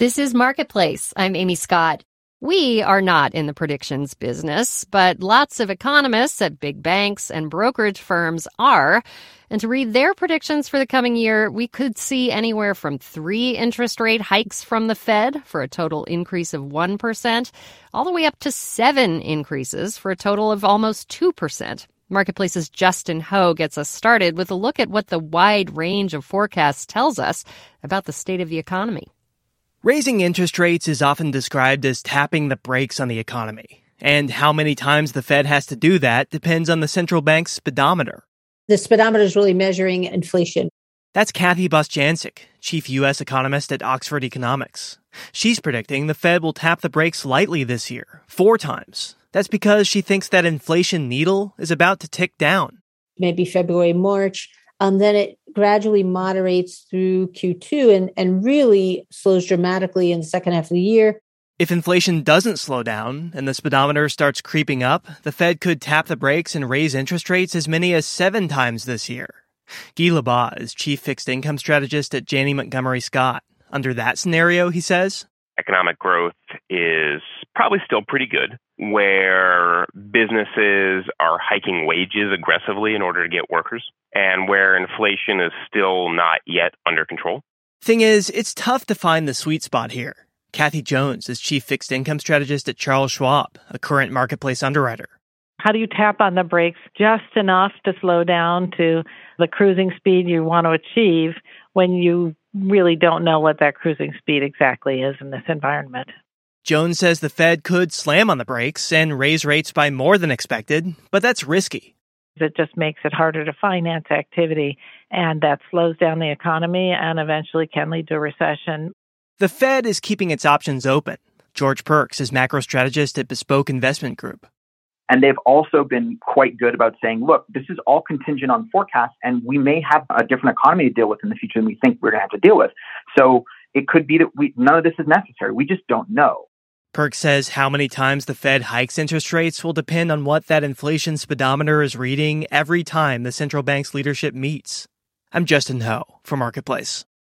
This is Marketplace. I'm Amy Scott. We are not in the predictions business, but lots of economists at big banks and brokerage firms are. And to read their predictions for the coming year, we could see anywhere from 3 interest rate hikes from the Fed for a total increase of 1%, all the way up to 7 increases for a total of almost 2%. Marketplace's Justin Ho gets us started with a look at what the wide range of forecasts tells us about the state of the economy. Raising interest rates is often described as tapping the brakes on the economy. And how many times the Fed has to do that depends on the central bank's speedometer. The speedometer is really measuring inflation. That's Kathy Bostjancic, chief U.S. economist at Oxford Economics. She's predicting the Fed will tap the brakes lightly this year, 4 times. That's because she thinks that inflation needle is about to tick down. Maybe February, March. Then it gradually moderates through Q2 and really slows dramatically in the second half of the year. If inflation doesn't slow down and the speedometer starts creeping up, the Fed could tap the brakes and raise interest rates as many as 7 times this year. Guy Lebas is chief fixed income strategist at Janney Montgomery Scott. Under that scenario, he says, economic growth is probably still pretty good, where businesses are hiking wages aggressively in order to get workers, and where inflation is still not yet under control. Thing is, it's tough to find the sweet spot here. Kathy Jones is chief fixed income strategist at Charles Schwab, a current marketplace underwriter. How do you tap on the brakes just enough to slow down to the cruising speed you want to achieve when you really don't know what that cruising speed exactly is in this environment? Jones says the Fed could slam on the brakes and raise rates by more than expected, but that's risky. It just makes it harder to finance activity, and that slows down the economy and eventually can lead to a recession. The Fed is keeping its options open. George Perks is macro strategist at Bespoke Investment Group. And they've also been quite good about saying, look, this is all contingent on forecasts, and we may have a different economy to deal with in the future than we think we're going to have to deal with. So it could be that none of this is necessary. We just don't know. Perks says how many times the Fed hikes interest rates will depend on what that inflation speedometer is reading every time the central bank's leadership meets. I'm Justin Ho for Marketplace.